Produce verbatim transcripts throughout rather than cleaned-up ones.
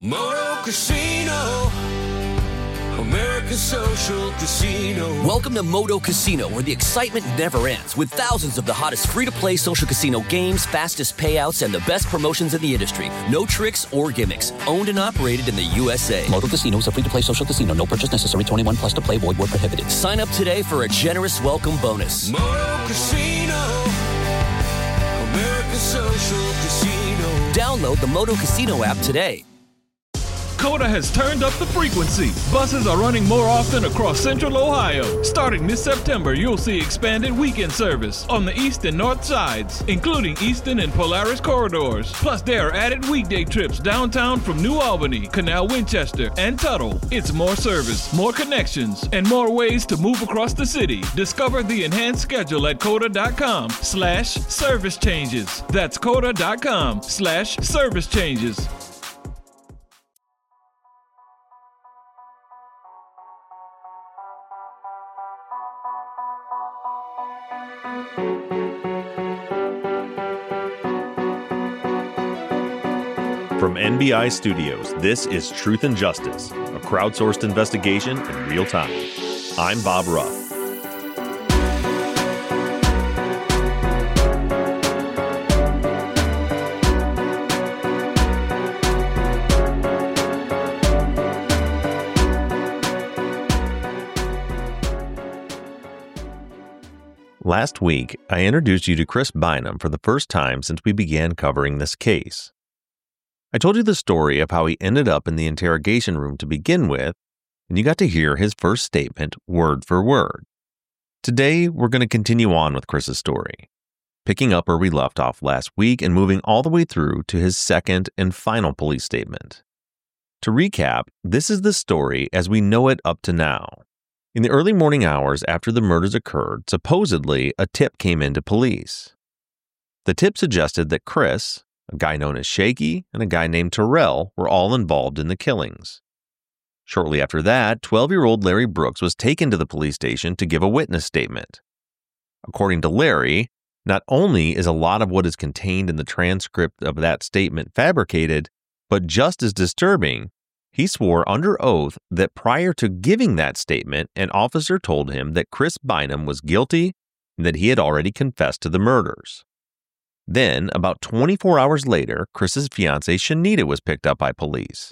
Moto Casino, America's social casino. Welcome to Moto Casino, where the excitement never ends, with thousands of the hottest free-to-play social casino games, fastest payouts, and the best promotions in the industry. No tricks or gimmicks. Owned and operated in the U S A. Moto Casino is a free-to-play social casino. No purchase necessary. twenty-one plus to play. Void where prohibited. Sign up today for a generous welcome bonus. Moto Casino, America's social casino. Download the Moto Casino app today. COTA has turned up the frequency. Buses are running more often across Central Ohio. Starting this September, you'll see expanded weekend service on the east and north sides, including Easton and Polaris corridors. Plus, there are added weekday trips downtown from New Albany, Canal Winchester, and Tuttle. It's more service, more connections, and more ways to move across the city. Discover the enhanced schedule at COTA.com slash service changes. That's COTA.com slash service changes. From N B I Studios, this is Truth and Justice, a crowdsourced investigation in real time. I'm Bob Ruff. Last week, I introduced you to Chris Bynum for the first time since we began covering this case. I told you the story of how he ended up in the interrogation room to begin with, and you got to hear his first statement word for word. Today, we're going to continue on with Chris's story, picking up where we left off last week and moving all the way through to his second and final police statement. To recap, this is the story as we know it up to now. In the early morning hours after the murders occurred, supposedly a tip came into police. The tip suggested that Chris, a guy known as Shaky, and a guy named Terrell were all involved in the killings. Shortly after that, twelve-year-old Larry Brooks was taken to the police station to give a witness statement. According to Larry, not only is a lot of what is contained in the transcript of that statement fabricated, but just as disturbing, he swore under oath that prior to giving that statement, an officer told him that Chris Bynum was guilty and that he had already confessed to the murders. Then, about twenty-four hours later, Chris's fiancée Shanita was picked up by police.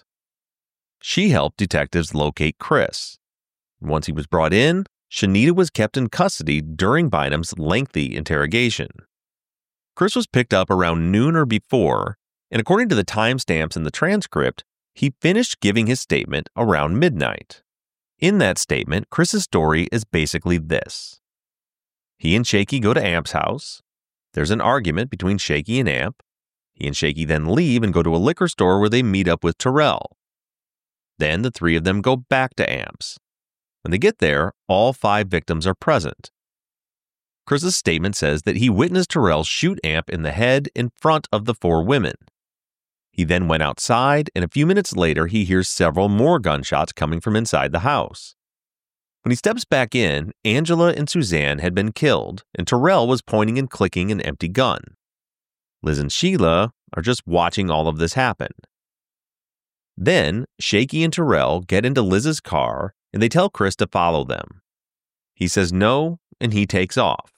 She helped detectives locate Chris. Once he was brought in, Shanita was kept in custody during Bynum's lengthy interrogation. Chris was picked up around noon or before, and according to the timestamps in the transcript, he finished giving his statement around midnight. In that statement, Chris's story is basically this. He and Shaky go to Amp's house. There's an argument between Shaky and Amp. He and Shaky then leave and go to a liquor store where they meet up with Terrell. Then the three of them go back to Amp's. When they get there, all five victims are present. Chris's statement says that he witnessed Terrell shoot Amp in the head in front of the four women. He then went outside, and a few minutes later, he hears several more gunshots coming from inside the house. When he steps back in, Angela and Suzanne had been killed, and Terrell was pointing and clicking an empty gun. Liz and Sheila are just watching all of this happen. Then, Shaky and Terrell get into Liz's car, and they tell Chris to follow them. He says no, and he takes off.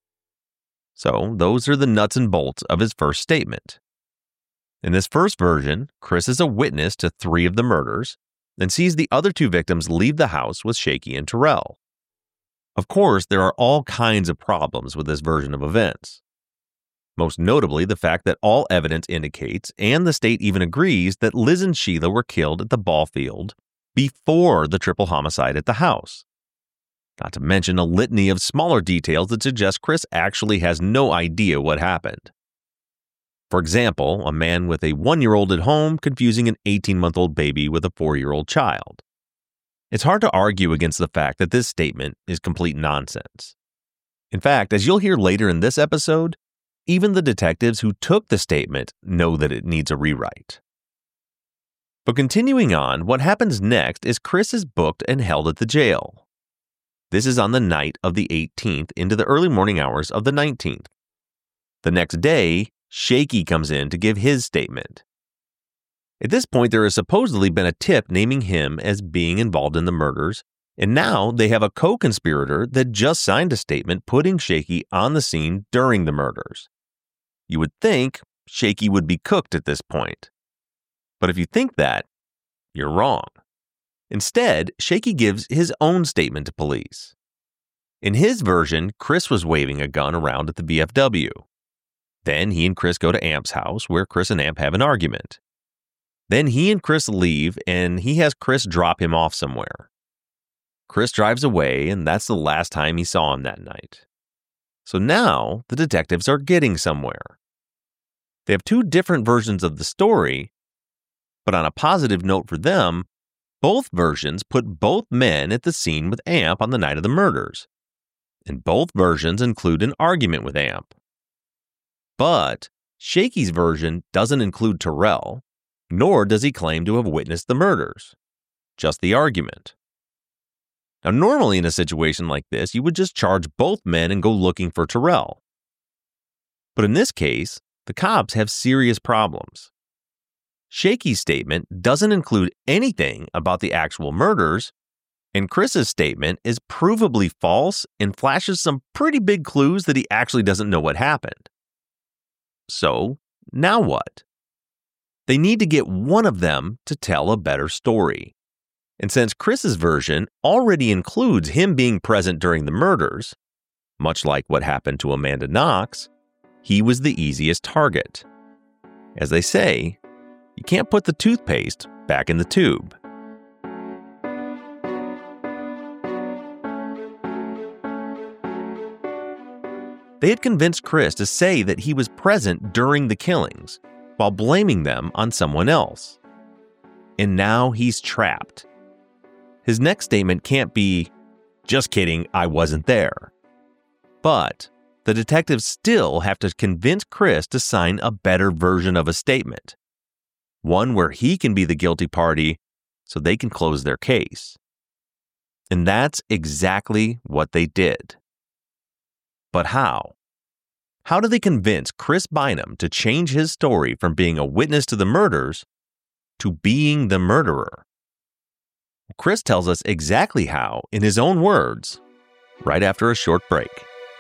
So, those are the nuts and bolts of his first statement. In this first version, Chris is a witness to three of the murders, and sees the other two victims leave the house with Shaky and Terrell. Of course, there are all kinds of problems with this version of events. Most notably, the fact that all evidence indicates, and the state even agrees, that Liz and Sheila were killed at the ball field before the triple homicide at the house. Not to mention a litany of smaller details that suggest Chris actually has no idea what happened. For example, a man with a one-year-old at home confusing an eighteen-month-old baby with a four-year-old child. It's hard to argue against the fact that this statement is complete nonsense. In fact, as you'll hear later in this episode, even the detectives who took the statement know that it needs a rewrite. But continuing on, what happens next is Chris is booked and held at the jail. This is on the night of the eighteenth into the early morning hours of the nineteenth. The next day, Shaky comes in to give his statement. At this point, there has supposedly been a tip naming him as being involved in the murders, and now they have a co-conspirator that just signed a statement putting Shaky on the scene during the murders. You would think Shaky would be cooked at this point. But if you think that, you're wrong. Instead, Shaky gives his own statement to police. In his version, Chris was waving a gun around at the V F W. Then he and Chris go to Amp's house, where Chris and Amp have an argument. Then he and Chris leave, and he has Chris drop him off somewhere. Chris drives away, and that's the last time he saw him that night. So now, the detectives are getting somewhere. They have two different versions of the story, but on a positive note for them, both versions put both men at the scene with Amp on the night of the murders. And both versions include an argument with Amp. But Shaky's version doesn't include Terrell, nor does he claim to have witnessed the murders, just the argument. Now, normally in a situation like this, you would just charge both men and go looking for Terrell. But in this case, the cops have serious problems. Shaky's statement doesn't include anything about the actual murders, and Chris's statement is provably false and flashes some pretty big clues that he actually doesn't know what happened. So, now what? They need to get one of them to tell a better story. And since Chris's version already includes him being present during the murders, much like what happened to Amanda Knox, he was the easiest target. As they say, you can't put the toothpaste back in the tube. They had convinced Chris to say that he was present during the killings, while blaming them on someone else. And now he's trapped. His next statement can't be, "Just kidding, I wasn't there." But the detectives still have to convince Chris to sign a better version of a statement. One where he can be the guilty party so they can close their case. And that's exactly what they did. But how? How do they convince Chris Bynum to change his story from being a witness to the murders to being the murderer? Chris tells us exactly how, in his own words, right after a short break.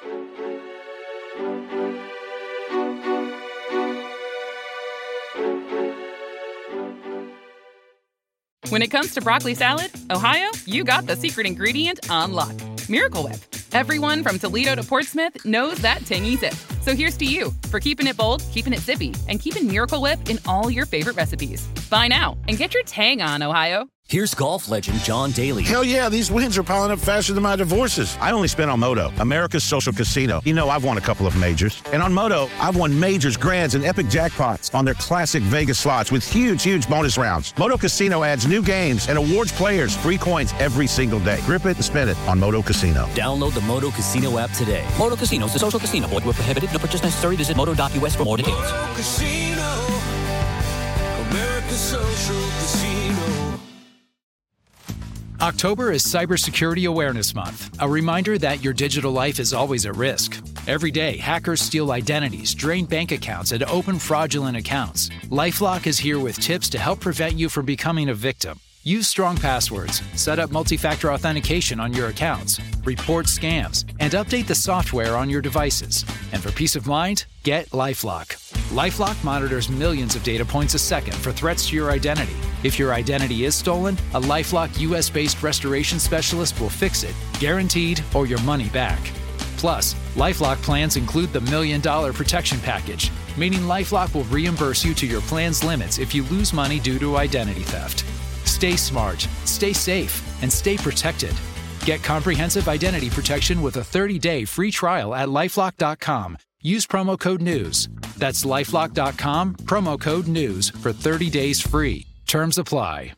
When it comes to broccoli salad, Ohio, you got the secret ingredient on lock. Miracle Whip. Everyone from Toledo to Portsmouth knows that tangy zip. So here's to you for keeping it bold, keeping it zippy, and keeping Miracle Whip in all your favorite recipes. Buy now and get your tang on, Ohio. Here's golf legend John Daly. Hell yeah, these wins are piling up faster than my divorces. I only spent on Moto, America's social casino. You know, I've won a couple of majors. And on Moto, I've won majors, grands, and epic jackpots on their classic Vegas slots with huge, huge bonus rounds. Moto Casino adds new games and awards players free coins every single day. Grip it and spin it on Moto Casino. Download the Moto Casino app today. Moto Casino is a social casino. Void where prohibited. No purchase necessary. Visit moto dot U S for more details. Moto Casino, America's social casino. October is Cybersecurity Awareness Month, a reminder that your digital life is always at risk. Every day, hackers steal identities, drain bank accounts, and open fraudulent accounts. LifeLock is here with tips to help prevent you from becoming a victim. Use strong passwords, set up multi-factor authentication on your accounts, report scams, and update the software on your devices. And for peace of mind, get LifeLock. LifeLock monitors millions of data points a second for threats to your identity. If your identity is stolen, a LifeLock U S-based restoration specialist will fix it, guaranteed, or your money back. Plus, LifeLock plans include the Million Dollar Protection Package, meaning LifeLock will reimburse you to your plan's limits if you lose money due to identity theft. Stay smart, stay safe, and stay protected. Get comprehensive identity protection with a thirty-day free trial at LifeLock dot com. Use promo code NEWS. That's LifeLock dot com, promo code NEWS for thirty days free. Terms apply.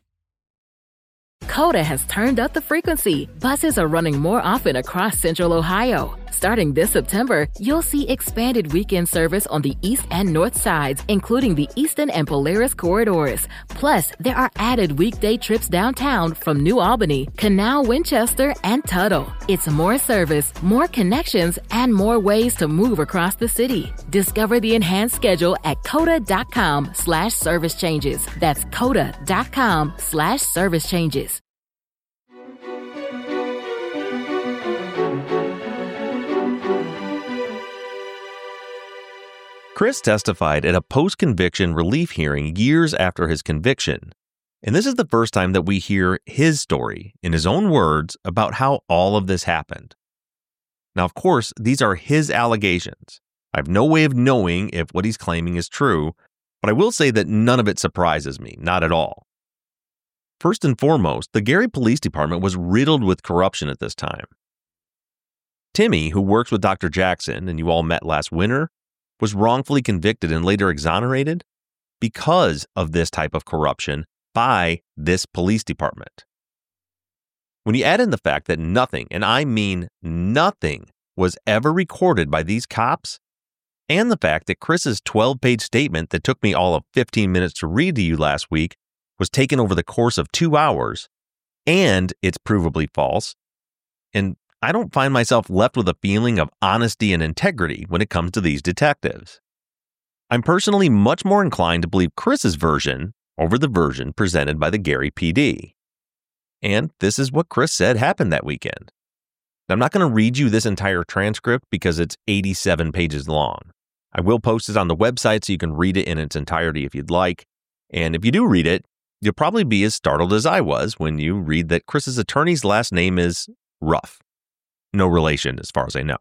Coda has turned up the frequency. Buses are running more often across Central Ohio. Starting this September, you'll see expanded weekend service on the east and north sides, including the Eastern and Polaris corridors. Plus, there are added weekday trips downtown from New Albany, Canal, Winchester, and Tuttle. It's more service, more connections, and more ways to move across the city. Discover the enhanced schedule at coda.com slash service changes. That's coda.com slash service changes. Chris testified at a post-conviction relief hearing years after his conviction. And this is the first time that we hear his story, in his own words, about how all of this happened. Now, of course, these are his allegations. I have no way of knowing if what he's claiming is true, but I will say that none of it surprises me, not at all. First and foremost, the Gary Police Department was riddled with corruption at this time. Timmy, who works with Doctor Jackson, and you all met last winter, was wrongfully convicted and later exonerated because of this type of corruption by this police department. When you add in the fact that nothing, and I mean nothing, was ever recorded by these cops, and the fact that Chris's twelve-page statement that took me all of fifteen minutes to read to you last week was taken over the course of two hours, and it's provably false, and I don't find myself left with a feeling of honesty and integrity when it comes to these detectives. I'm personally much more inclined to believe Chris's version over the version presented by the Gary P D. And this is what Chris said happened that weekend. Now, I'm not going to read you this entire transcript because it's eighty-seven pages long. I will post it on the website so you can read it in its entirety if you'd like. And if you do read it, you'll probably be as startled as I was when you read that Chris's attorney's last name is Ruff. No relation as far as I know.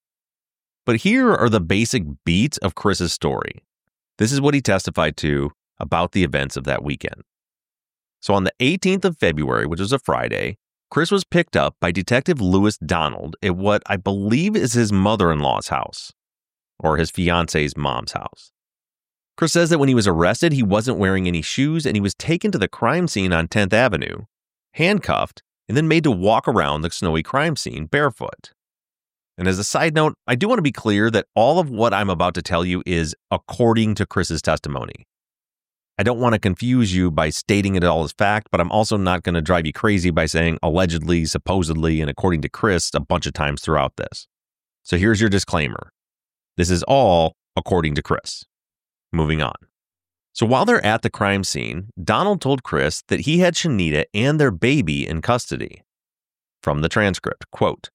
But here are the basic beats of Chris's story. This is what he testified to about the events of that weekend. So on the eighteenth of February, which was a Friday, Chris was picked up by Detective Lewis Donald at what I believe is his mother-in-law's house, or his fiance's mom's house. Chris says that when he was arrested, he wasn't wearing any shoes and he was taken to the crime scene on tenth Avenue, handcuffed, and then made to walk around the snowy crime scene barefoot. And as a side note, I do want to be clear that all of what I'm about to tell you is according to Chris's testimony. I don't want to confuse you by stating it all as fact, but I'm also not going to drive you crazy by saying allegedly, supposedly, and according to Chris a bunch of times throughout this. So here's your disclaimer. This is all according to Chris. Moving on. So while they're at the crime scene, Donald told Chris that he had Shanita and their baby in custody. From the transcript, quote,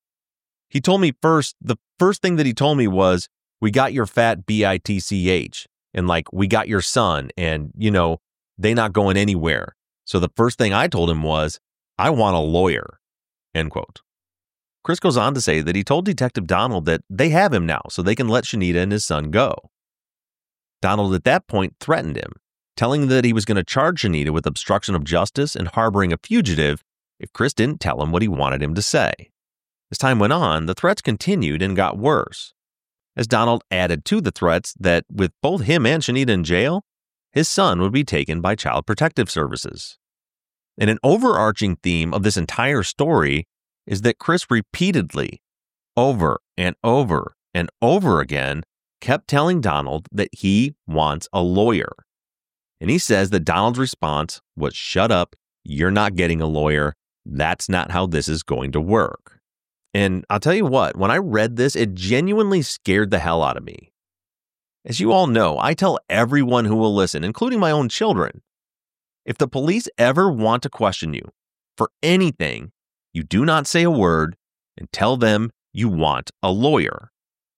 he told me first, the first thing that he told me was, we got your fat B I T C H, and like, we got your son, and, you know, they not going anywhere. So the first thing I told him was, I want a lawyer, end quote. Chris goes on to say that he told Detective Donald that they have him now, so they can let Shanita and his son go. Donald at that point threatened him, telling him that he was going to charge Shanita with obstruction of justice and harboring a fugitive if Chris didn't tell him what he wanted him to say. As time went on, the threats continued and got worse, as Donald added to the threats that with both him and Shanita in jail, his son would be taken by Child Protective Services. And an overarching theme of this entire story is that Chris repeatedly, over and over and over again, kept telling Donald that he wants a lawyer. And he says that Donald's response was, shut up, you're not getting a lawyer, that's not how this is going to work. And I'll tell you what, when I read this, it genuinely scared the hell out of me. As you all know, I tell everyone who will listen, including my own children, if the police ever want to question you for anything, you do not say a word and tell them you want a lawyer.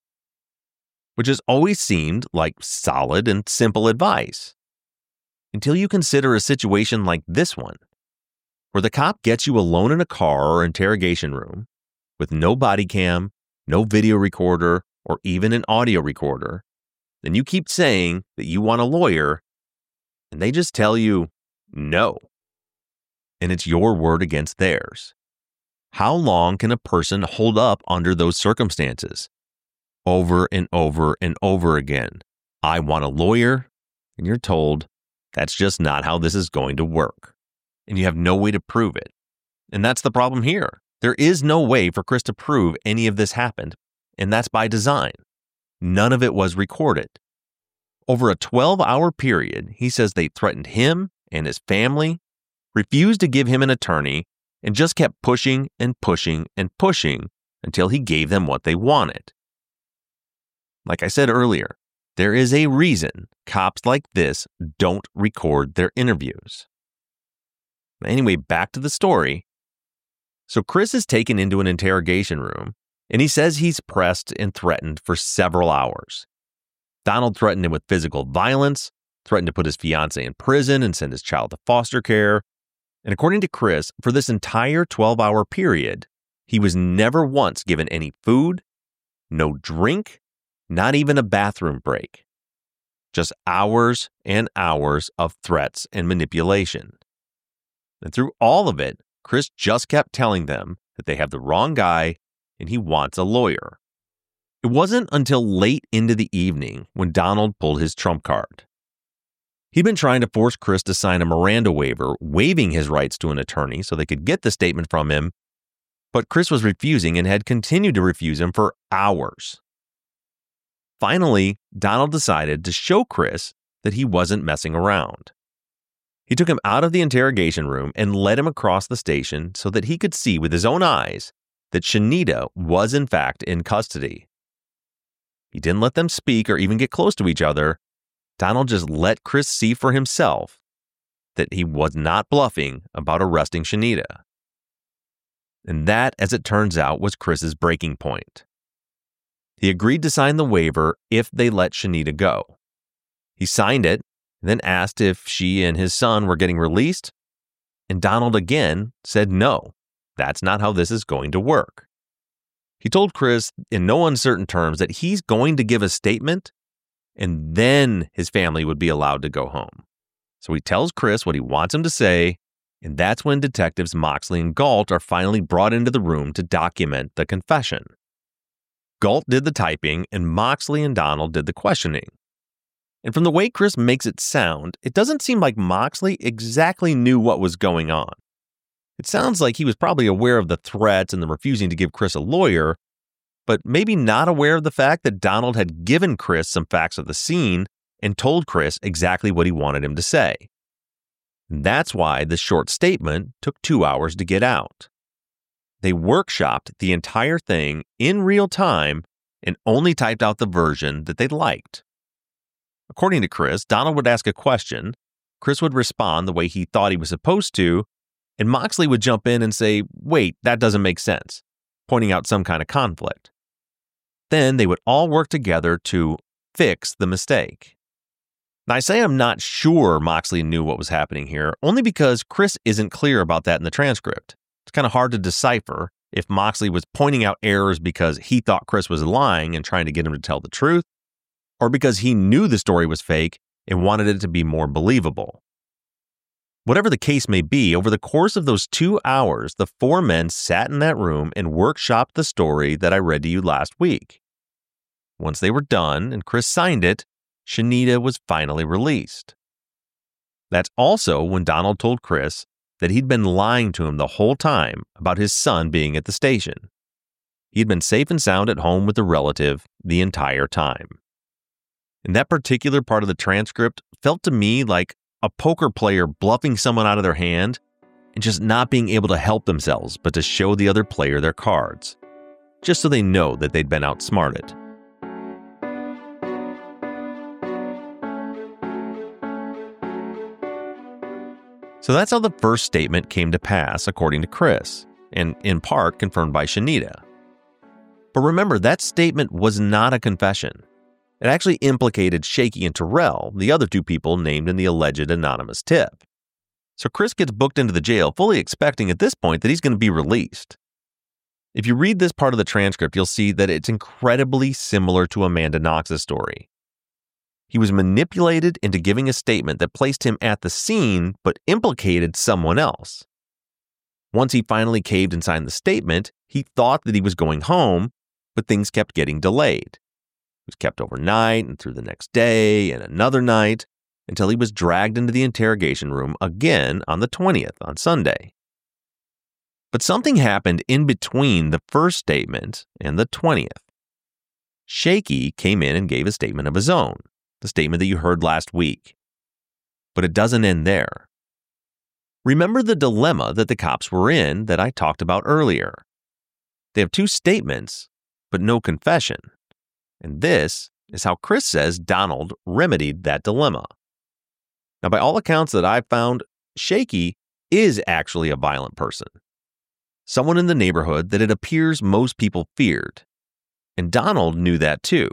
Which has always seemed like solid and simple advice. Until you consider a situation like this one, where the cop gets you alone in a car or interrogation room with no body cam, no video recorder, or even an audio recorder, then you keep saying that you want a lawyer, and they just tell you no. And it's your word against theirs. How long can a person hold up under those circumstances? Over and over and over again. I want a lawyer, and you're told that's just not how this is going to work. And you have no way to prove it. And that's the problem here. There is no way for Chris to prove any of this happened, and that's by design. None of it was recorded. Over a twelve-hour period, he says they threatened him and his family, refused to give him an attorney, and just kept pushing and pushing and pushing until he gave them what they wanted. Like I said earlier, there is a reason cops like this don't record their interviews. Anyway, back to the story. So Chris is taken into an interrogation room, and he says he's pressed and threatened for several hours. Donald threatened him with physical violence, threatened to put his fiancée in prison and send his child to foster care. And according to Chris, for this entire twelve-hour period, he was never once given any food, no drink, not even a bathroom break. Just hours and hours of threats and manipulation. And through all of it, Chris just kept telling them that they have the wrong guy and he wants a lawyer. It wasn't until late into the evening when Donald pulled his trump card. He'd been trying to force Chris to sign a Miranda waiver, waiving his rights to an attorney so they could get the statement from him, but Chris was refusing and had continued to refuse him for hours. Finally, Donald decided to show Chris that he wasn't messing around. He took him out of the interrogation room and led him across the station so that he could see with his own eyes that Shanita was in fact in custody. He didn't let them speak or even get close to each other. Donald just let Chris see for himself that he was not bluffing about arresting Shanita. And that, as it turns out, was Chris's breaking point. He agreed to sign the waiver if they let Shanita go. He signed it, then asked if she and his son were getting released, and Donald again said no, that's not how this is going to work. He told Chris in no uncertain terms that he's going to give a statement, and then his family would be allowed to go home. So he tells Chris what he wants him to say, and that's when detectives Moxley and Galt are finally brought into the room to document the confession. Galt did the typing, and Moxley and Donald did the questioning. And from the way Chris makes it sound, it doesn't seem like Moxley exactly knew what was going on. It sounds like he was probably aware of the threats and the refusing to give Chris a lawyer, but maybe not aware of the fact that Donald had given Chris some facts of the scene and told Chris exactly what he wanted him to say. And that's why the short statement took two hours to get out. They workshopped the entire thing in real time and only typed out the version that they liked. According to Chris, Donald would ask a question, Chris would respond the way he thought he was supposed to, and Moxley would jump in and say, wait, that doesn't make sense, pointing out some kind of conflict. Then they would all work together to fix the mistake. Now, I say I'm not sure Moxley knew what was happening here, only because Chris isn't clear about that in the transcript. It's kind of hard to decipher if Moxley was pointing out errors because he thought Chris was lying and trying to get him to tell the truth, or because he knew the story was fake and wanted it to be more believable. Whatever the case may be, over the course of those two hours, the four men sat in that room and workshopped the story that I read to you last week. Once they were done and Chris signed it, Shanita was finally released. That's also when Donald told Chris that he'd been lying to him the whole time about his son being at the station. He'd been safe and sound at home with a relative the entire time. And that particular part of the transcript felt to me like a poker player bluffing someone out of their hand and just not being able to help themselves but to show the other player their cards, just so they know that they'd been outsmarted. So that's how the first statement came to pass, according to Chris, and in part confirmed by Shanita. But remember, that statement was not a confession. It actually implicated Shaky and Terrell, the other two people named in the alleged anonymous tip. So Chris gets booked into the jail, fully expecting at this point that he's going to be released. If you read this part of the transcript, you'll see that it's incredibly similar to Amanda Knox's story. He was manipulated into giving a statement that placed him at the scene, but implicated someone else. Once he finally caved and signed the statement, he thought that he was going home, but things kept getting delayed. He was kept overnight and through the next day and another night until he was dragged into the interrogation room again on the twentieth, on Sunday. But something happened in between the first statement and the twentieth. Shaky came in and gave a statement of his own, the statement that you heard last week. But it doesn't end there. Remember the dilemma that the cops were in that I talked about earlier. They have two statements, but no confession. And this is how Chris says Donald remedied that dilemma. Now, by all accounts that I've found, Shaky is actually a violent person. Someone in the neighborhood that it appears most people feared. And Donald knew that too.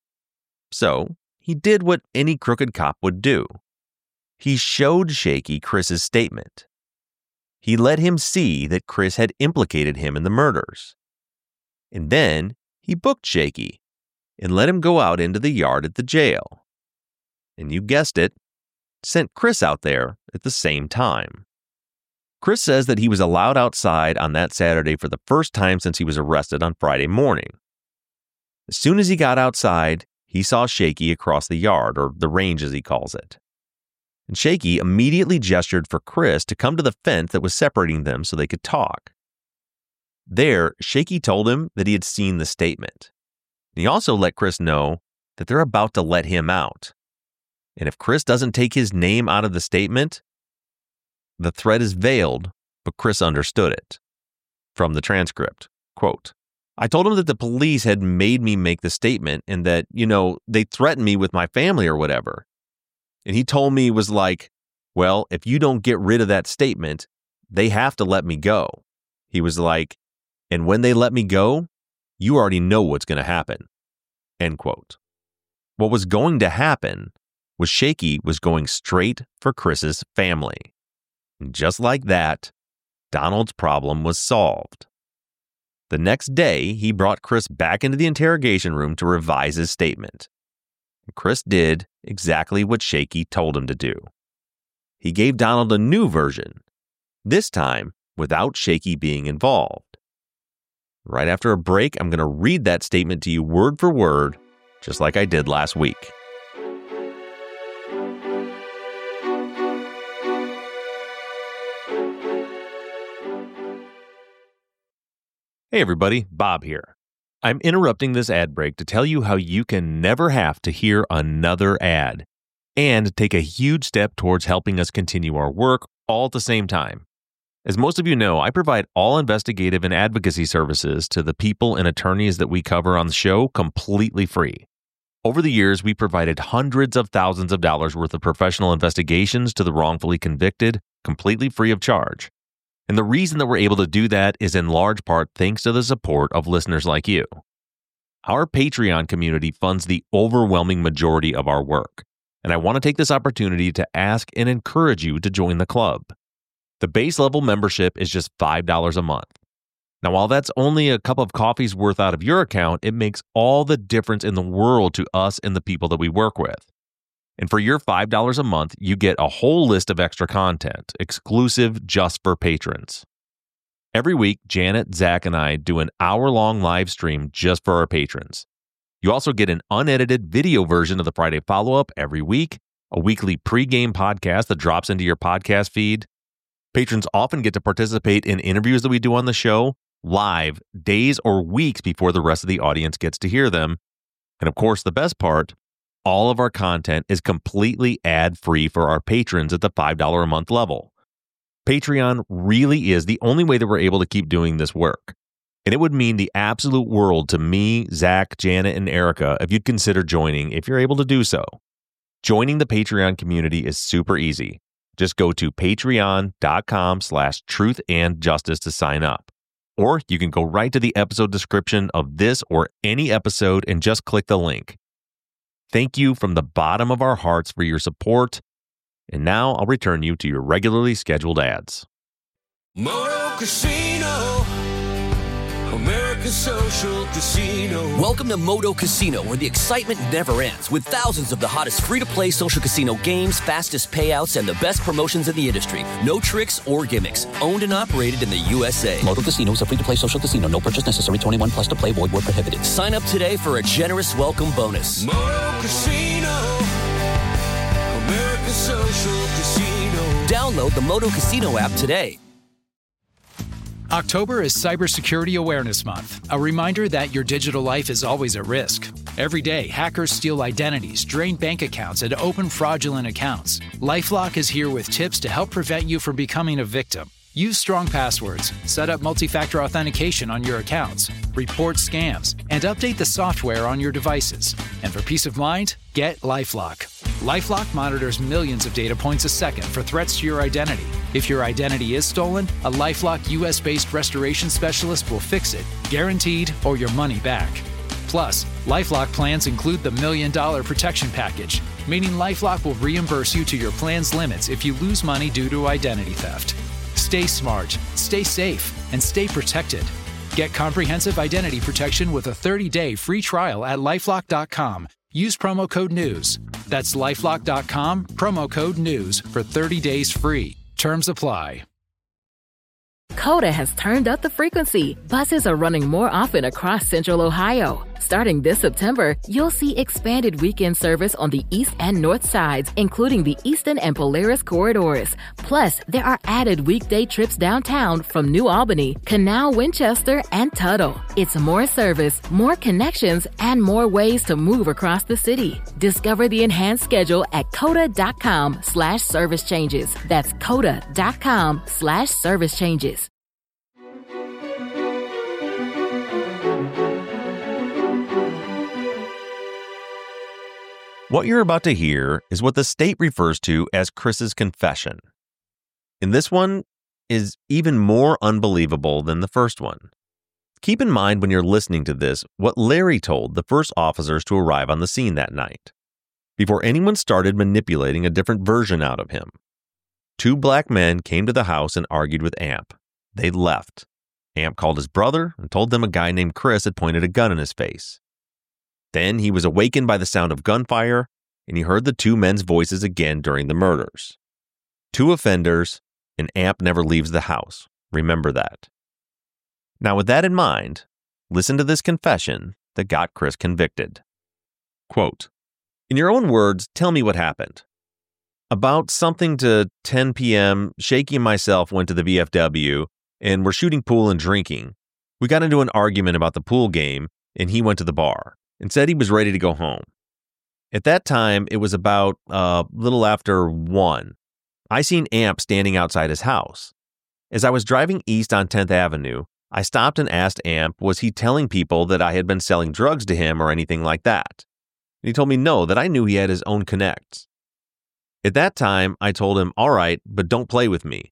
So, he did what any crooked cop would do. He showed Shaky Chris's statement. He let him see that Chris had implicated him in the murders. And then he booked Shaky and let him go out into the yard at the jail. And you guessed it, sent Chris out there at the same time. Chris says that he was allowed outside on that Saturday for the first time since he was arrested on Friday morning. As soon as he got outside, he saw Shaky across the yard, or the range as he calls it. And Shaky immediately gestured for Chris to come to the fence that was separating them so they could talk. There, Shaky told him that he had seen the statement. And he also let Chris know that they're about to let him out. And if Chris doesn't take his name out of the statement, the threat is veiled, but Chris understood it. From the transcript, quote, I told him that the police had made me make the statement and that, you know, they threatened me with my family or whatever. And he told me, was like, well, if you don't get rid of that statement, they have to let me go. He was like, and when they let me go, you already know what's going to happen. End quote. What was going to happen was Shaky was going straight for Chris's family. And just like that, Donald's problem was solved. The next day, he brought Chris back into the interrogation room to revise his statement. And Chris did exactly what Shaky told him to do. He gave Donald a new version, this time without Shaky being involved. Right after a break, I'm going to read that statement to you word for word, just like I did last week. Hey everybody, Bob here. I'm interrupting this ad break to tell you how you can never have to hear another ad and take a huge step towards helping us continue our work all at the same time. As most of you know, I provide all investigative and advocacy services to the people and attorneys that we cover on the show completely free. Over the years, we provided hundreds of thousands of dollars worth of professional investigations to the wrongfully convicted, completely free of charge. And the reason that we're able to do that is in large part thanks to the support of listeners like you. Our Patreon community funds the overwhelming majority of our work, and I want to take this opportunity to ask and encourage you to join the club. The base level membership is just five dollars a month. Now, while that's only a cup of coffee's worth out of your account, it makes all the difference in the world to us and the people that we work with. And for your five dollars a month, you get a whole list of extra content, exclusive just for patrons. Every week, Janet, Zach, and I do an hour-long live stream just for our patrons. You also get an unedited video version of the Friday follow-up every week, a weekly pregame podcast that drops into your podcast feed. Patrons often get to participate in interviews that we do on the show live days or weeks before the rest of the audience gets to hear them. And of course, the best part, all of our content is completely ad-free for our patrons at the five dollars a month level. Patreon really is the only way that we're able to keep doing this work. And it would mean the absolute world to me, Zach, Janet, and Erica if you'd consider joining if you're able to do so. Joining the Patreon community is super easy. Just go to patreon.com slash truth and justice to sign up. Or you can go right to the episode description of this or any episode and just click the link. Thank you from the bottom of our hearts for your support. And now I'll return you to your regularly scheduled ads. Moto Casino, America's social casino. Welcome to Moto Casino, where the excitement never ends, with thousands of the hottest free-to-play social casino games, fastest payouts, and the best promotions in the industry. No tricks or gimmicks. Owned and operated in the U S A. Moto Casino is a free-to-play social casino. No purchase necessary. twenty-one plus to play. Void where prohibited. Sign up today for a generous welcome bonus. Moto Casino, America's social casino. Download the Moto Casino app today. October is Cybersecurity Awareness Month, a reminder that your digital life is always at risk. Every day, hackers steal identities, drain bank accounts, and open fraudulent accounts. LifeLock is here with tips to help prevent you from becoming a victim. Use strong passwords, set up multi-factor authentication on your accounts, report scams, and update the software on your devices. And for peace of mind, get LifeLock. LifeLock monitors millions of data points a second for threats to your identity. If your identity is stolen, a LifeLock U S-based restoration specialist will fix it, guaranteed, or your money back. Plus, LifeLock plans include the Million Dollar Protection Package, meaning LifeLock will reimburse you to your plan's limits if you lose money due to identity theft. Stay smart, stay safe, and stay protected. Get comprehensive identity protection with a thirty-day free trial at LifeLock dot com. Use promo code NEWS. That's LifeLock dot com, promo code NEWS for thirty days free. Terms apply. Coda has turned up the frequency. Buses are running more often across Central Ohio. Starting this September, you'll see expanded weekend service on the east and north sides, including the Eastern and Polaris corridors. Plus, there are added weekday trips downtown from New Albany, Canal, Winchester, and Tuttle. It's more service, more connections, and more ways to move across the city. Discover the enhanced schedule at coda.com slash service changes. That's coda.com slash service changes. What you're about to hear is what the state refers to as Chris's confession. And this one is even more unbelievable than the first one. Keep in mind when you're listening to this what Larry told the first officers to arrive on the scene that night, before anyone started manipulating a different version out of him. Two black men came to the house and argued with Amp. They left. Amp called his brother and told them a guy named Chris had pointed a gun in his face. Then he was awakened by the sound of gunfire, and he heard the two men's voices again during the murders. Two offenders, and Amp never leaves the house. Remember that. Now, with that in mind, listen to this confession that got Chris convicted. Quote, "In your own words, tell me what happened. About something to ten p.m., Shaky and myself went to the V F W, and we're shooting pool and drinking. We got into an argument about the pool game, and he went to the bar and said he was ready to go home. At that time, it was about a uh, little after one. I seen Amp standing outside his house. As I was driving east on tenth Avenue, I stopped and asked Amp, was he telling people that I had been selling drugs to him or anything like that? And he told me no, that I knew he had his own connects. At that time, I told him, all right, but don't play with me.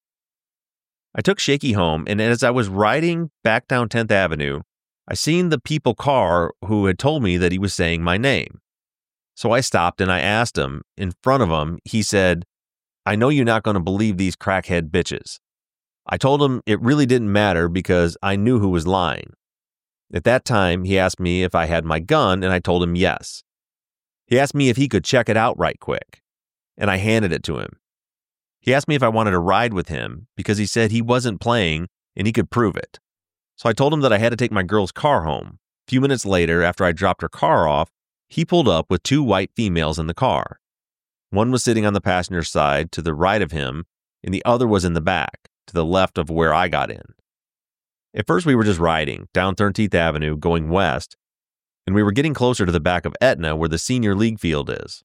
I took Shaky home, and as I was riding back down tenth Avenue, I seen the people car who had told me that he was saying my name. So I stopped and I asked him, in front of him, he said, I know you're not going to believe these crackhead bitches. I told him it really didn't matter because I knew who was lying. At that time, he asked me if I had my gun, and I told him yes. He asked me if he could check it out right quick, and I handed it to him. He asked me if I wanted to ride with him because he said he wasn't playing and he could prove it. So I told him that I had to take my girl's car home. A few minutes later, after I dropped her car off, he pulled up with two white females in the car. One was sitting on the passenger side to the right of him, and the other was in the back, to the left of where I got in. At first, we were just riding down thirteenth Avenue going west, and we were getting closer to the back of Etna where the senior league field is.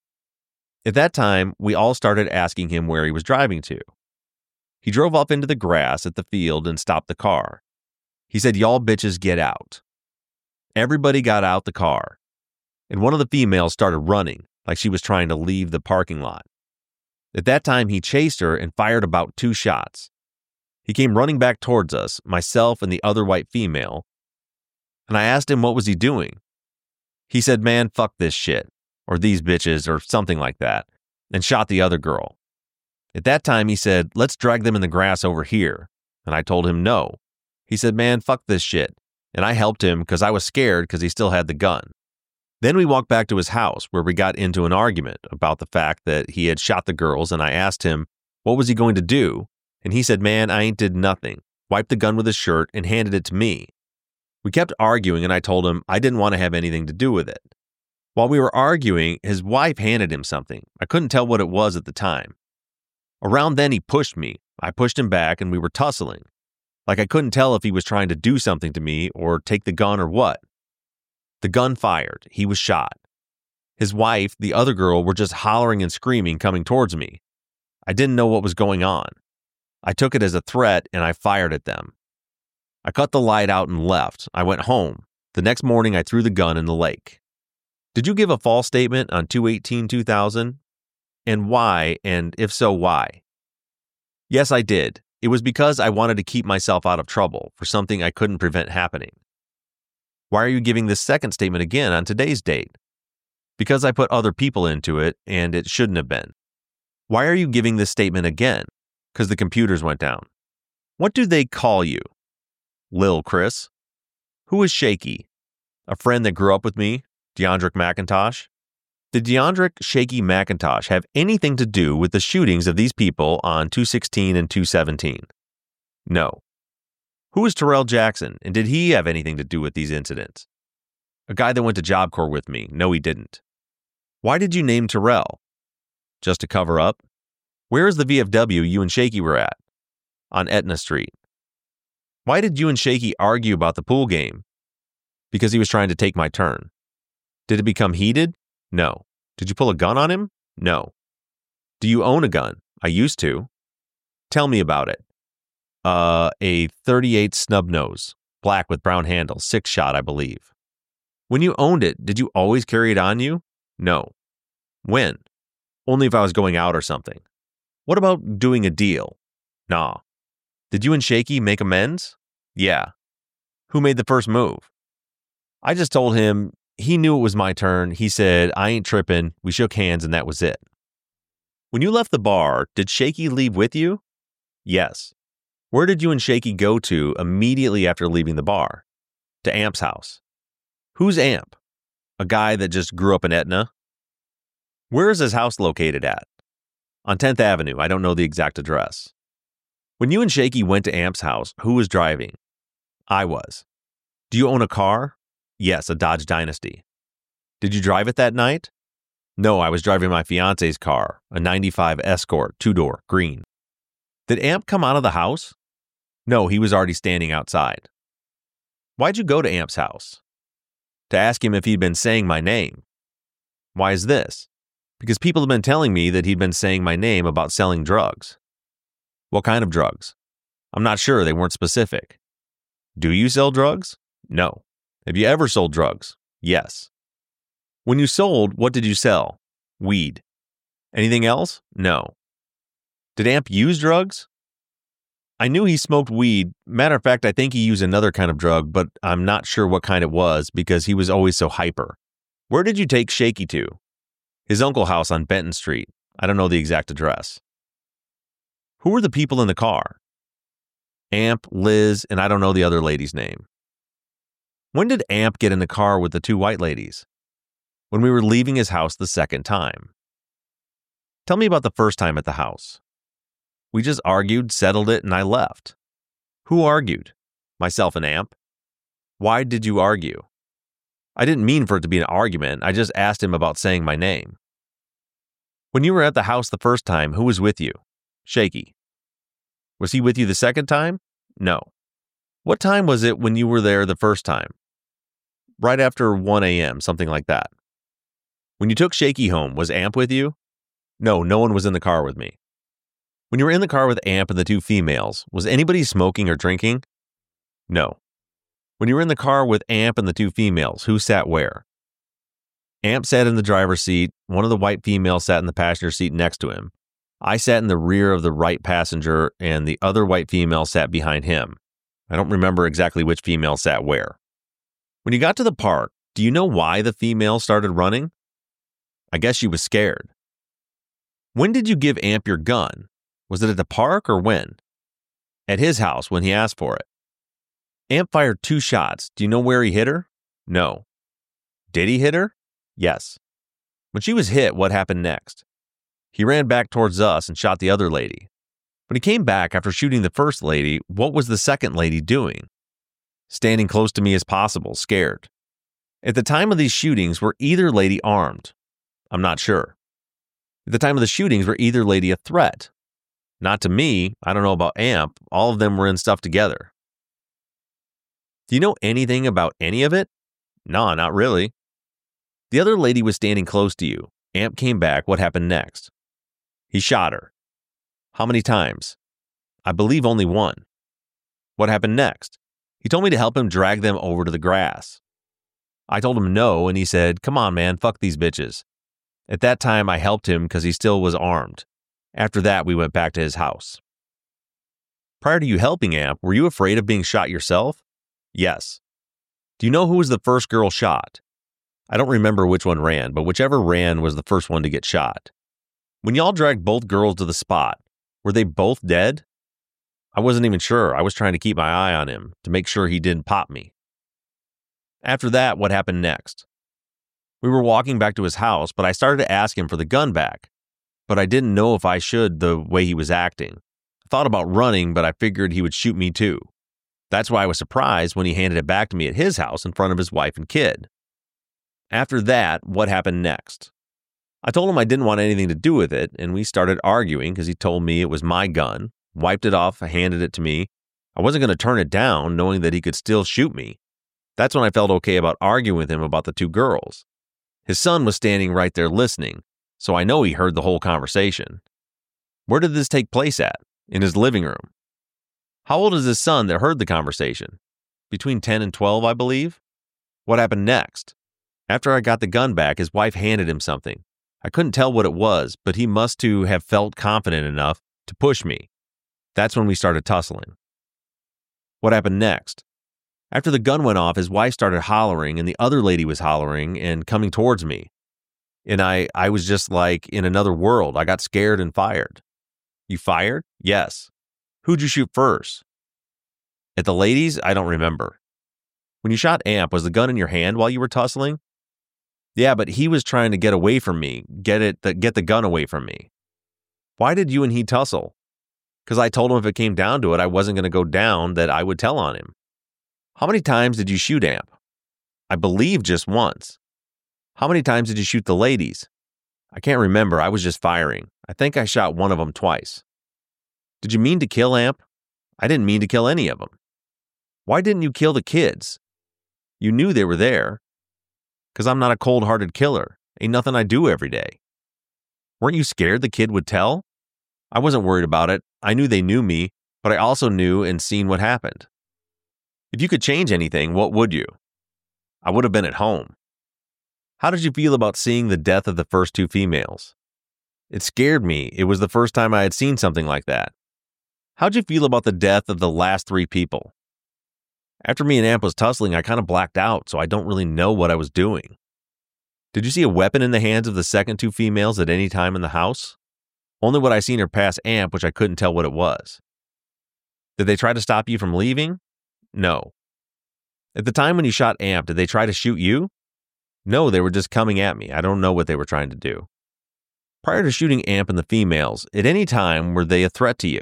At that time, we all started asking him where he was driving to. He drove off into the grass at the field and stopped the car. He said, y'all bitches get out. Everybody got out the car, and one of the females started running like she was trying to leave the parking lot. At that time, he chased her and fired about two shots. He came running back towards us, myself and the other white female, and I asked him what was he doing. He said, man, fuck this shit, or these bitches, or something like that, and shot the other girl. At that time, he said, let's drag them in the grass over here, and I told him no. He said, man, fuck this shit, and I helped him because I was scared because he still had the gun. Then we walked back to his house where we got into an argument about the fact that he had shot the girls, and I asked him, what was he going to do? And he said, man, I ain't did nothing, wiped the gun with his shirt and handed it to me. We kept arguing, and I told him I didn't want to have anything to do with it. While we were arguing, his wife handed him something. I couldn't tell what it was at the time. Around then, he pushed me. I pushed him back, and we were tussling. Like I couldn't tell if he was trying to do something to me or take the gun or what. The gun fired. He was shot. His wife, the other girl, were just hollering and screaming coming towards me. I didn't know what was going on. I took it as a threat and I fired at them. I cut the light out and left. I went home. The next morning, I threw the gun in the lake. Did you give a false statement on two eighteen two thousand? And why, and if so, why? Yes, I did. It was because I wanted to keep myself out of trouble for something I couldn't prevent happening. Why are you giving this second statement again on today's date? Because I put other people into it, and it shouldn't have been. Why are you giving this statement again? Because the computers went down. What do they call you? Lil Chris. Who is Shaky? A friend that grew up with me, DeAndre McIntosh? Did DeAndre Shaky McIntosh have anything to do with the shootings of these people on two sixteen and two seventeen? No. Who is Terrell Jackson, and did he have anything to do with these incidents? A guy that went to Job Corps with me. No, he didn't. Why did you name Terrell? Just to cover up? Where is the V F W you and Shaky were at? On Etna Street. Why did you and Shaky argue about the pool game? Because he was trying to take my turn. Did it become heated? No. Did you pull a gun on him? No. Do you own a gun? I used to. Tell me about it. Uh, a thirty-eight snub nose, black with brown handle, six shot, I believe. When you owned it, did you always carry it on you? No. When? Only if I was going out or something. What about doing a deal? Nah. Did you and Shaky make amends? Yeah. Who made the first move? I just told him he knew it was my turn. He said, I ain't tripping. We shook hands and that was it. When you left the bar, did Shaky leave with you? Yes. Where did you and Shaky go to immediately after leaving the bar? To Amp's house. Who's Amp? A guy that just grew up in Etna? Where is his house located at? On tenth Avenue. I don't know the exact address. When you and Shaky went to Amp's house, who was driving? I was. Do you own a car? Yes, a Dodge Dynasty. Did you drive it that night? No, I was driving my fiance's car, a ninety-five Escort, two-door, green. Did Amp come out of the house? No, he was already standing outside. Why'd you go to Amp's house? To ask him if he'd been saying my name. Why is this? Because people have been telling me that he'd been saying my name about selling drugs. What kind of drugs? I'm not sure, they weren't specific. Do you sell drugs? No. Have you ever sold drugs? Yes. When you sold, what did you sell? Weed. Anything else? No. Did Amp use drugs? I knew he smoked weed. Matter of fact, I think he used another kind of drug, but I'm not sure what kind it was because he was always so hyper. Where did you take Shaky to? His uncle's house on Benton Street. I don't know the exact address. Who were the people in the car? Amp, Liz, and I don't know the other lady's name. When did Amp get in the car with the two white ladies? When we were leaving his house the second time. Tell me about the first time at the house. We just argued, settled it, and I left. Who argued? Myself and Amp. Why did you argue? I didn't mean for it to be an argument. I just asked him about saying my name. When you were at the house the first time, who was with you? Shaky. Was he with you the second time? No. What time was it when you were there the first time? Right after one a.m., something like that. When you took Shaky home, was Amp with you? No, no one was in the car with me. When you were in the car with Amp and the two females, was anybody smoking or drinking? No. When you were in the car with Amp and the two females, who sat where? Amp sat in the driver's seat. One of the white females sat in the passenger seat next to him. I sat in the rear of the right passenger, and the other white female sat behind him. I don't remember exactly which female sat where. When you got to the park, do you know why the female started running? I guess she was scared. When did you give Amp your gun? Was it at the park or when? At his house when he asked for it. Amp fired two shots. Do you know where he hit her? No. Did he hit her? Yes. When she was hit, what happened next? He ran back towards us and shot the other lady. When he came back after shooting the first lady, what was the second lady doing? Standing close to me as possible, scared. At the time of these shootings, were either lady armed? I'm not sure. At the time of the shootings, were either lady a threat? Not to me. I don't know about Amp. All of them were in stuff together. Do you know anything about any of it? No, not really. The other lady was standing close to you. Amp came back. What happened next? He shot her. How many times? I believe only one. What happened next? He told me to help him drag them over to the grass. I told him no, and he said, come on, man, fuck these bitches. At that time, I helped him because he still was armed. After that, we went back to his house. Prior to you helping Amp, were you afraid of being shot yourself? Yes. Do you know who was the first girl shot? I don't remember which one ran, but whichever ran was the first one to get shot. When y'all dragged both girls to the spot, were they both dead? I wasn't even sure. I was trying to keep my eye on him to make sure he didn't pop me. After that, what happened next? We were walking back to his house, but I started to ask him for the gun back. But I didn't know if I should the way he was acting. I thought about running, but I figured he would shoot me too. That's why I was surprised when he handed it back to me at his house in front of his wife and kid. After that, what happened next? I told him I didn't want anything to do with it, and we started arguing because he told me it was my gun, wiped it off, handed it to me. I wasn't going to turn it down, knowing that he could still shoot me. That's when I felt okay about arguing with him about the two girls. His son was standing right there listening, so I know he heard the whole conversation. Where did this take place at? In his living room. How old is his son that heard the conversation? Between ten and twelve, I believe. What happened next? After I got the gun back, his wife handed him something. I couldn't tell what it was, but he must to have felt confident enough to push me. That's when we started tussling. What happened next? After the gun went off, his wife started hollering, and the other lady was hollering and coming towards me. And I, I was just like in another world. I got scared and fired. You fired? Yes. Who'd you shoot first? At the ladies? I don't remember. When you shot Amp, was the gun in your hand while you were tussling? Yeah, but he was trying to get away from me, get it, the, get the gun away from me. Why did you and he tussle? Because I told him if it came down to it, I wasn't going to go down, that I would tell on him. How many times did you shoot Amp? I believe just once. How many times did you shoot the ladies? I can't remember. I was just firing. I think I shot one of them twice. Did you mean to kill Amp? I didn't mean to kill any of them. Why didn't you kill the kids? You knew they were there. Because I'm not a cold-hearted killer. Ain't nothing I do every day. Weren't you scared the kid would tell? I wasn't worried about it. I knew they knew me, but I also knew and seen what happened. If you could change anything, what would you? I would have been at home. How did you feel about seeing the death of the first two females? It scared me. It was the first time I had seen something like that. How'd you feel about the death of the last three people? After me and Amp was tussling, I kind of blacked out, so I don't really know what I was doing. Did you see a weapon in the hands of the second two females at any time in the house? Only what I seen her pass Amp, which I couldn't tell what it was. Did they try to stop you from leaving? No. At the time when you shot Amp, did they try to shoot you? No, they were just coming at me. I don't know what they were trying to do. Prior to shooting Amp and the females, at any time were they a threat to you?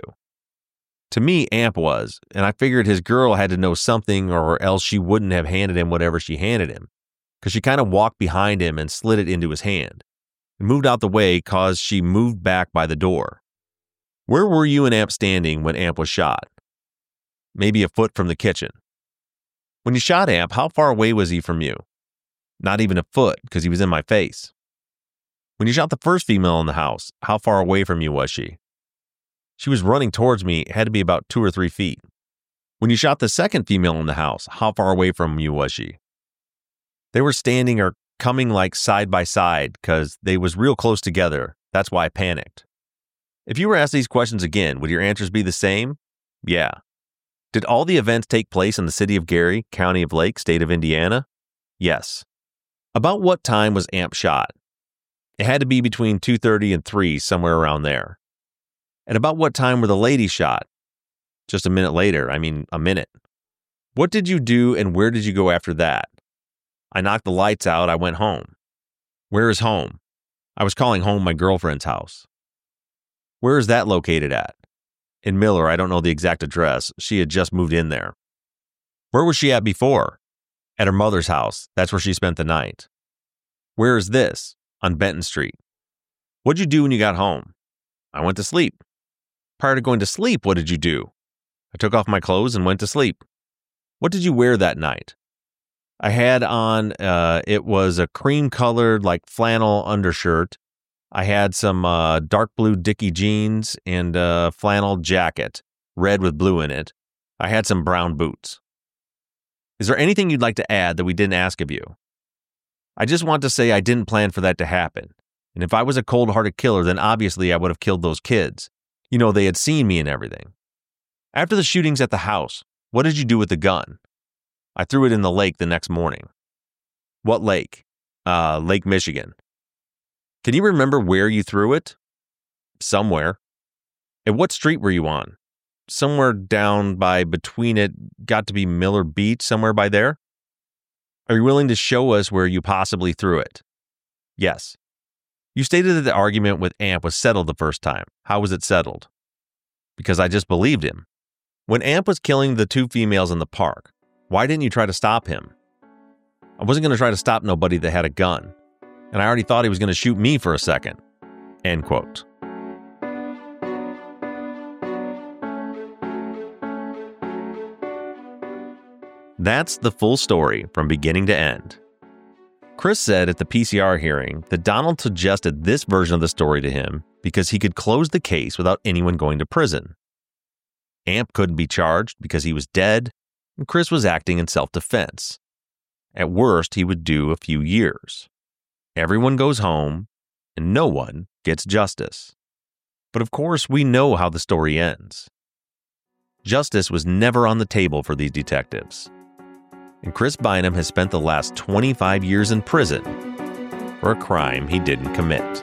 To me, Amp was, and I figured his girl had to know something or else she wouldn't have handed him whatever she handed him, because she kind of walked behind him and slid it into his hand. And moved out the way cause she moved back by the door. Where were you and Amp standing when Amp was shot? Maybe a foot from the kitchen. When you shot Amp, how far away was he from you? Not even a foot, because he was in my face. When you shot the first female in the house, how far away from you was she? She was running towards me, had to be about two or three feet. When you shot the second female in the house, how far away from you was she? They were standing or coming like side by side, because they was real close together. That's why I panicked. If you were asked these questions again, would your answers be the same? Yeah. Did all the events take place in the city of Gary, county of Lake, state of Indiana? Yes. About what time was Amp shot? It had to be between two thirty and three, somewhere around there. And about what time were the ladies shot? Just a minute later, I mean a minute. What did you do and where did you go after that? I knocked the lights out, I went home. Where is home? I was calling home my girlfriend's house. Where is that located at? In Miller, I don't know the exact address. She had just moved in there. Where was she at before? At her mother's house. That's where she spent the night. Where is this? On Benton Street. What'd you do when you got home? I went to sleep. Prior to going to sleep, what did you do? I took off my clothes and went to sleep. What did you wear that night? I had on, uh, it was a cream-colored, like, flannel undershirt. I had some uh, dark blue Dickie jeans and a flannel jacket, red with blue in it. I had some brown boots. Is there anything you'd like to add that we didn't ask of you? I just want to say I didn't plan for that to happen. And if I was a cold-hearted killer, then obviously I would have killed those kids. You know, they had seen me and everything. After the shootings at the house, what did you do with the gun? I threw it in the lake the next morning. What lake? Uh, Lake Michigan. Can you remember where you threw it? Somewhere. And what street were you on? Somewhere down by between it, got to be Miller Beach, somewhere by there? Are you willing to show us where you possibly threw it? Yes. You stated that the argument with Amp was settled the first time. How was it settled? Because I just believed him. When Amp was killing the two females in the park, why didn't you try to stop him? I wasn't going to try to stop nobody that had a gun, and I already thought he was going to shoot me for a second. End quote. That's the full story from beginning to end. Chris said at the P C R hearing that Donald suggested this version of the story to him because he could close the case without anyone going to prison. Amp couldn't be charged because he was dead, and Chris was acting in self-defense. At worst, he would do a few years. Everyone goes home, and no one gets justice. But of course, we know how the story ends. Justice was never on the table for these detectives. And Chris Bynum has spent the last twenty-five years in prison for a crime he didn't commit.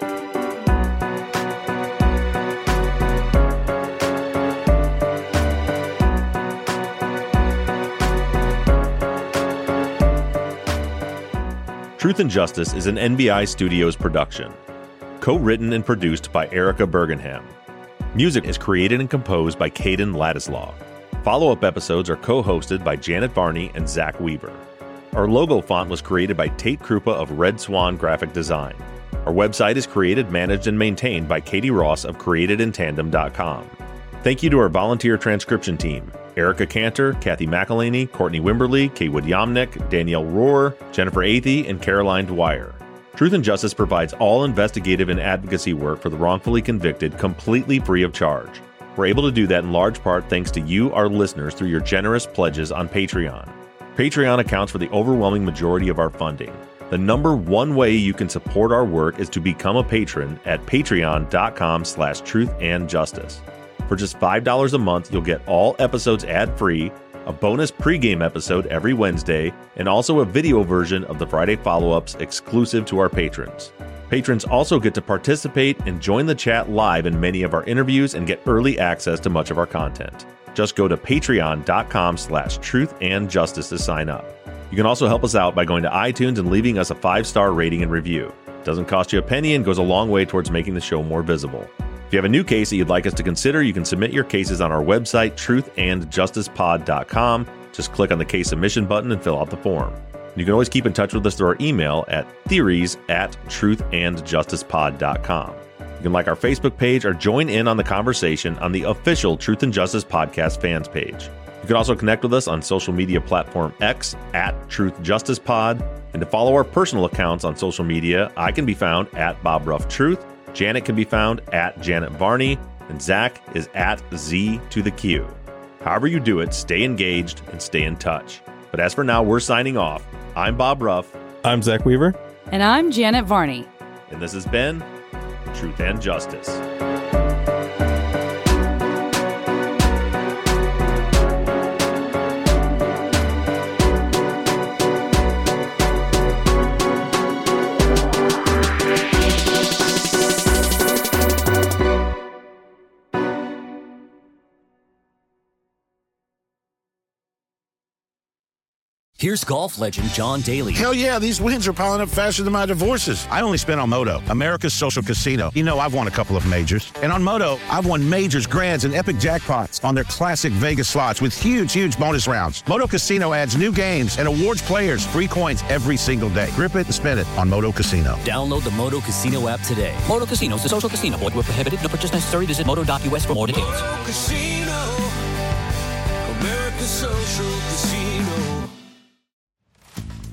Truth and Justice is an N B I Studios production. Co-written and produced by Erica Bergenham. Music is created and composed by Caden Ladislaw. Follow-up episodes are co-hosted by Janet Varney and Zach Weaver. Our logo font was created by Tate Krupa of Red Swan Graphic Design. Our website is created, managed, and maintained by Katie Ross of created in tandem dot com. Thank you to our volunteer transcription team, Erica Cantor, Kathy McElhaney, Courtney Wimberly, Kaywood Yomnick, Danielle Rohr, Jennifer Athey, and Caroline Dwyer. Truth and Justice provides all investigative and advocacy work for the wrongfully convicted completely free of charge. We're able to do that in large part thanks to you, our listeners, through your generous pledges on Patreon. Patreon accounts for the overwhelming majority of our funding. The number one way you can support our work is to become a patron at patreon dot com slash truth and justice. For just five dollars a month, you'll get all episodes ad-free, a bonus pregame episode every Wednesday, and also a video version of the Friday follow-ups exclusive to our patrons. Patrons also get to participate and join the chat live in many of our interviews and get early access to much of our content. Just go to patreon dot com slash truth and justice to sign up. You can also help us out by going to iTunes and leaving us a five-star rating and review. It doesn't cost you a penny and goes a long way towards making the show more visible. If you have a new case that you'd like us to consider, you can submit your cases on our website, truth and justice pod dot com. Just click on the case submission button and fill out the form. You can always keep in touch with us through our email at theories at truth and justice pod dot com. You can like our Facebook page or join in on the conversation on the official Truth and Justice Podcast fans page. You can also connect with us on social media platform X at Truth Justice Pod. And to follow our personal accounts on social media, I can be found at Bob Ruff Truth, Janet can be found at Janet Varney, and Zach is at Z to the Q. However you do it, stay engaged and stay in touch. But as for now, we're signing off. I'm Bob Ruff. I'm Zach Weaver. And I'm Janet Varney. And this has been Truth and Justice. Here's golf legend John Daly. Hell yeah, these wins are piling up faster than my divorces. I only spent on Moto, America's social casino. You know, I've won a couple of majors. And on Moto, I've won majors, grands, and epic jackpots on their classic Vegas slots with huge, huge bonus rounds. Moto Casino adds new games and awards players free coins every single day. Grip it and spin it on Moto Casino. Download the Moto Casino app today. Moto Casino is a social casino. Void where prohibited. No purchase necessary. Visit moto dot U S for more details. Moto Casino, America's social casino.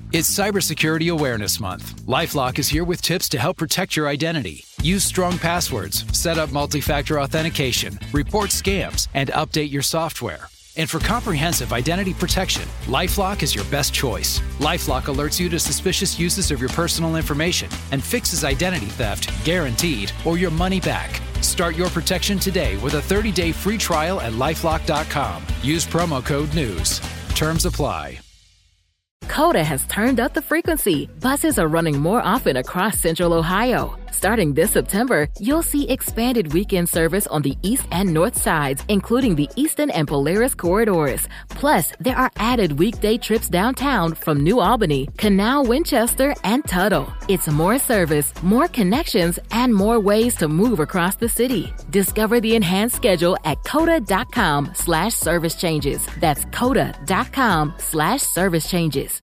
It's Cybersecurity Awareness Month. LifeLock is here with tips to help protect your identity. Use strong passwords, set up multi-factor authentication, report scams, and update your software. And for comprehensive identity protection, LifeLock is your best choice. LifeLock alerts you to suspicious uses of your personal information and fixes identity theft, guaranteed, or your money back. Start your protection today with a thirty-day free trial at lifelock dot com. Use promo code NEWS. Terms apply. Coda has turned up the frequency. Buses are running more often across Central Ohio. Starting this September, you'll see expanded weekend service on the east and north sides, including the Eastern and Polaris corridors. Plus, there are added weekday trips downtown from New Albany, Canal, Winchester, and Tuttle. It's more service, more connections, and more ways to move across the city. Discover the enhanced schedule at coda.com slash service changes. That's coda.com slash service changes.